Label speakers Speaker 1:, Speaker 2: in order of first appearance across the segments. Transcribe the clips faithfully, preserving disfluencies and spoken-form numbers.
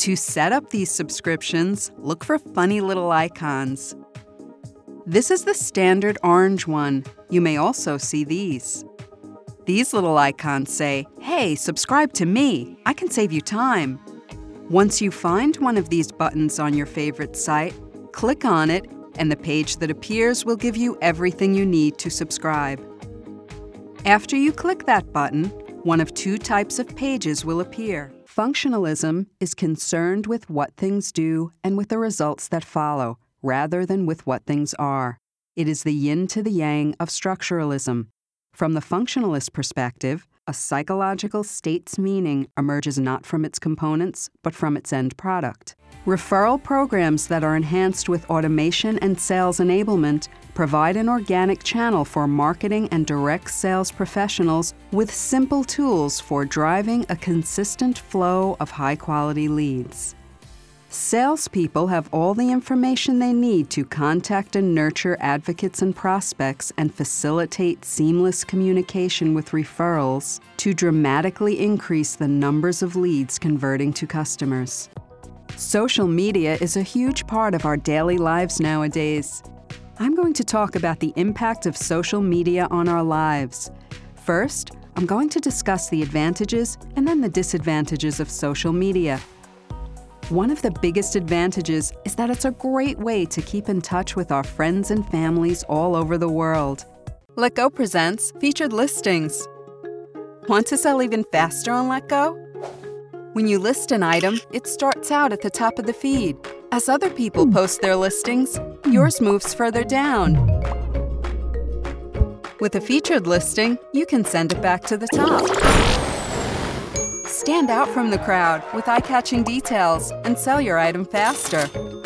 Speaker 1: To set up these subscriptions, look for funny little icons. This is the standard orange one. You may also see these. These little icons say, "Hey, subscribe to me. I can save you time." Once you find one of these buttons on your favorite site, click on it, and the page that appears will give you everything you need to subscribe. After you click that button, one of two types of pages will appear. Functionalism is concerned with what things do and with the results that follow, rather than with what things are. It is the yin to the yang of structuralism. From the functionalist perspective, a psychological state's meaning emerges not from its components, but from its end product. Referral programs that are enhanced with automation and sales enablement provide an organic channel for marketing and direct sales professionals with simple tools for driving a consistent flow of high-quality leads. Salespeople have all the information they need to contact and nurture advocates and prospects and facilitate seamless communication with referrals to dramatically increase the numbers of leads converting to customers. Social media is a huge part of our daily lives nowadays. I'm going to talk about the impact of social media on our lives. First, I'm going to discuss the advantages and then the disadvantages of social media. One of the biggest advantages is that it's a great way to keep in touch with our friends and families all over the world. Letgo presents Featured Listings. Want to sell even faster on Letgo? When you list an item, it starts out at the top of the feed. As other people post their listings, yours moves further down. With a featured listing, you can send it back to the top. Stand out from the crowd with eye-catching details and sell your item faster.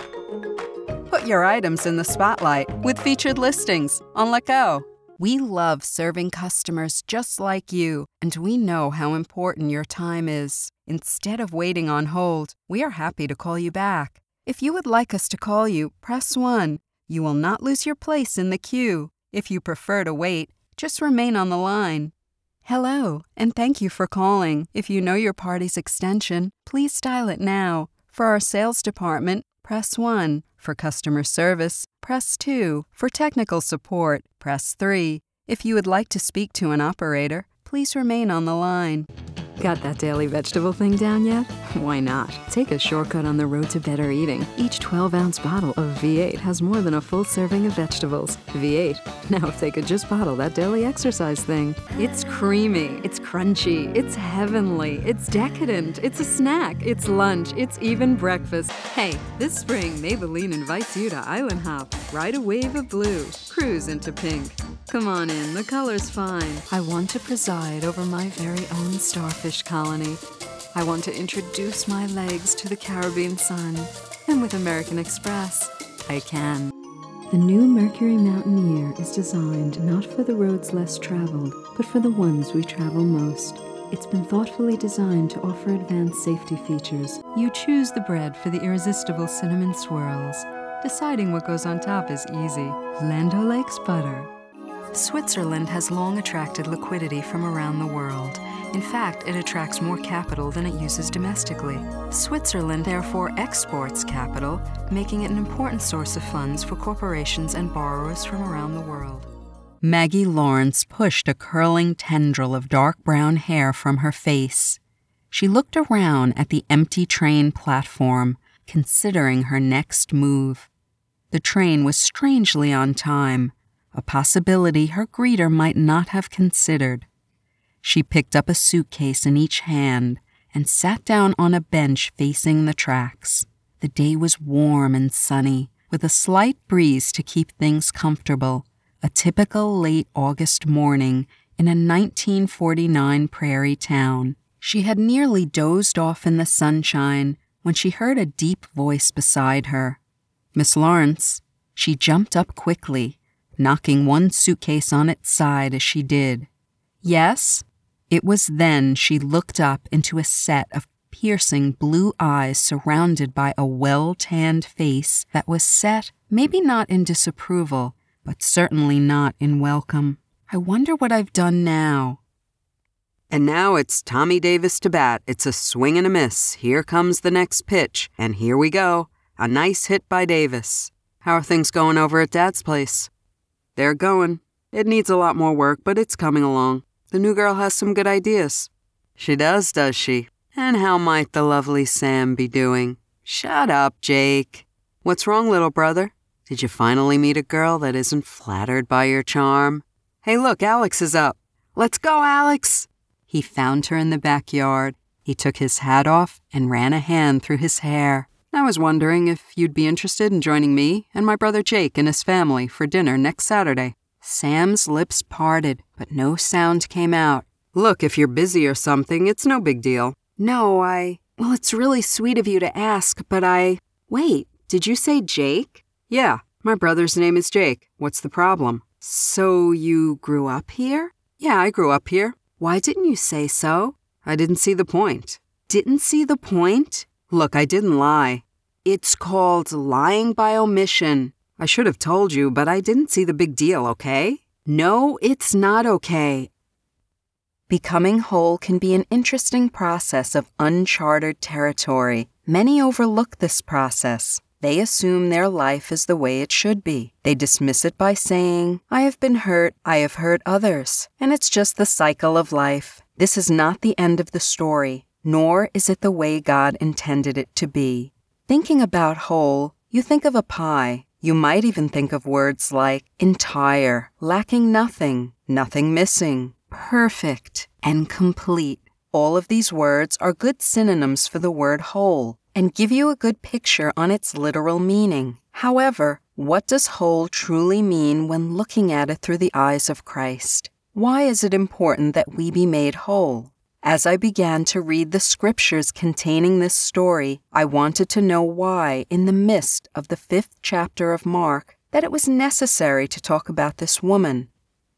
Speaker 1: Put your items in the spotlight with featured listings on Letgo. We love serving customers just like you, and we know how important your time is. Instead of waiting on hold, we are happy to call you back. If you would like us to call you, press one. You will not lose your place in the queue. If you prefer to wait, just remain on the line. Hello, and thank you for calling. If you know your party's extension, please dial it now. For our sales department, press one. For customer service, press two. For technical support, press three. If you would like to speak to an operator, please remain on the line. Got that daily vegetable thing down yet? Why not? Take a shortcut on the road to better eating. Each twelve-ounce bottle of V eight has more than a full serving of vegetables. V eight. Now if they could just bottle that daily exercise thing. It's creamy, it's crunchy, it's heavenly, it's decadent, it's a snack, it's lunch, it's even breakfast. Hey, this spring Maybelline invites you to island hop. Ride a wave of blue, cruise into pink. Come on in, the color's fine. I want to preside over my very own starfish colony. I want to introduce my legs to the Caribbean sun. And with American Express, I can. The new Mercury Mountaineer is designed not for the roads less traveled, but for the ones we travel most. It's been thoughtfully designed to offer advanced safety features. You choose the bread for the irresistible cinnamon swirls. Deciding what goes on top is easy. Land O'Lakes butter. Switzerland has long attracted liquidity from around the world. In fact, it attracts more capital than it uses domestically. Switzerland therefore exports capital, making it an important source of funds for corporations and borrowers from around the world. Maggie Lawrence pushed a curling tendril of dark brown hair from her face. She looked around at the empty train platform, considering her next move. The train was strangely on time, a possibility her greeter might not have considered. She picked up a suitcase in each hand and sat down on a bench facing the tracks. The day was warm and sunny, with a slight breeze to keep things comfortable, a typical late August morning in a nineteen forty-nine prairie town. She had nearly dozed off in the sunshine when she heard a deep voice beside her. "Miss Lawrence." She jumped up quickly, knocking one suitcase on its side as she did. "Yes?" It was then she looked up into a set of piercing blue eyes surrounded by a well-tanned face that was set, maybe not in disapproval, but certainly not in welcome. "I wonder what I've done now." And now it's Tommy Davis to bat. It's a swing and a miss. Here comes the next pitch. And here we go. A nice hit by Davis. How are things going over at Dad's place? They're going. It needs a lot more work, but it's coming along. The new girl has some good ideas. She does, does she? And how might the lovely Sam be doing? Shut up, Jake. What's wrong, little brother? Did you finally meet a girl that isn't flattered by your charm? Hey, look, Alex is up. Let's go, Alex! He found her in the backyard. He took his hat off and ran a hand through his hair. I was wondering if you'd be interested in joining me and my brother Jake and his family for dinner next Saturday. Sam's lips parted, but no sound came out. Look, if you're busy or something, it's no big deal. No, I... Well, it's really sweet of you to ask, but I... Wait, did you say Jake? Yeah, my brother's name is Jake. What's the problem? So you grew up here? Yeah, I grew up here. Why didn't you say so? I didn't see the point. Didn't see the point? Look, I didn't lie. It's called lying by omission. I should have told you, but I didn't see the big deal, okay? No, it's not okay. Becoming whole can be an interesting process of uncharted territory. Many overlook this process. They assume their life is the way it should be. They dismiss it by saying, I have been hurt, I have hurt others, and it's just the cycle of life. This is not the end of the story, nor is it the way God intended it to be. Thinking about whole, you think of a pie. You might even think of words like entire, lacking nothing, nothing missing, perfect, and complete. All of these words are good synonyms for the word whole and give you a good picture on its literal meaning. However, what does whole truly mean when looking at it through the eyes of Christ? Why is it important that we be made whole? As I began to read the scriptures containing this story, I wanted to know why, in the midst of the fifth chapter of Mark, that it was necessary to talk about this woman.